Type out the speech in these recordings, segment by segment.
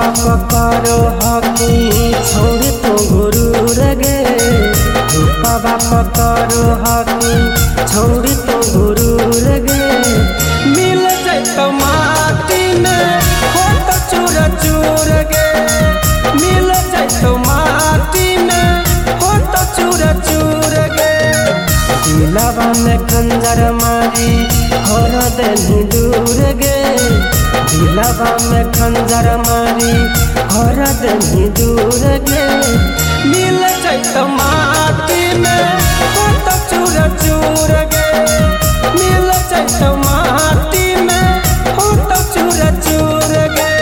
करो हकी छोड़ी तो गुरूर गे रूपवा करो हकी छोड़ी तो गुरूर गे मिल जाए माटी में हो तो चूर चूर गे मिल जाए माटी में हो तो चूर चूर गे दिलवा में खंजर मारी हर दिन दूर गे दिलवा में खंजर मारी हर दिन दूर गे मिल जाए माटी में हो तो चूर चूर गे मिल जाए माटी में हो तो चूर चूर गे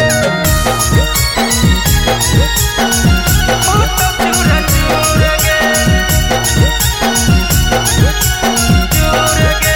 हो तो चूर चूर गे चूर गे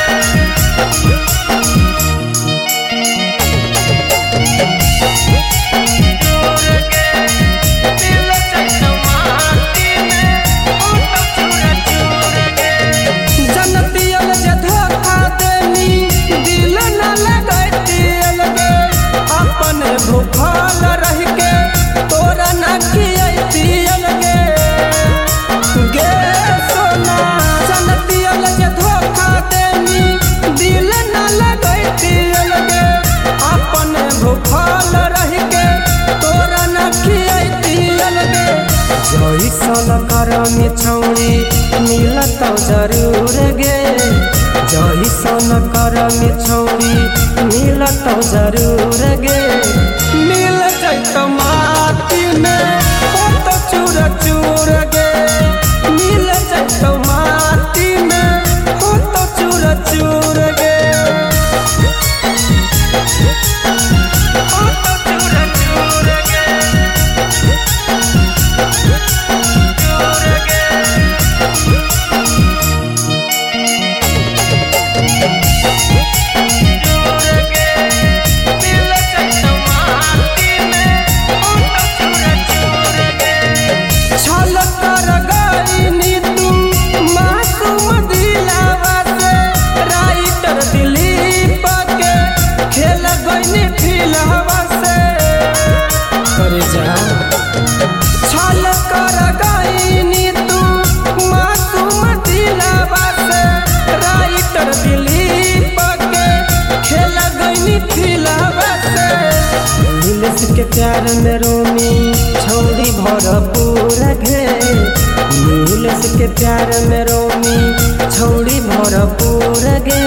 भूखल रह के तोरा न खियतियल गे गे सोना जनतियल जे धोखा देनी दिल न लगतियल गे अपन भूखल रह के तोरा न खियतियल गे जइसन करमी छौड़ी मिलत जरूर गे जइसन करमी छौड़ी मिलत जरूर गे मिल जाए माटी में हो तो चूर चूर गे मिल जाए माटी में हो तो चूर चूर गे हो तो चूर चूर गे चूर गे छल कर गईनी तू मासूम दिलवा से राइटर दिलीप के खेल गईनी फिलवा से नीलेश के प्यार में रोमी छौड़ी भरपूर गे नीलेश के प्यार में रोमी छौड़ी भरपूर गे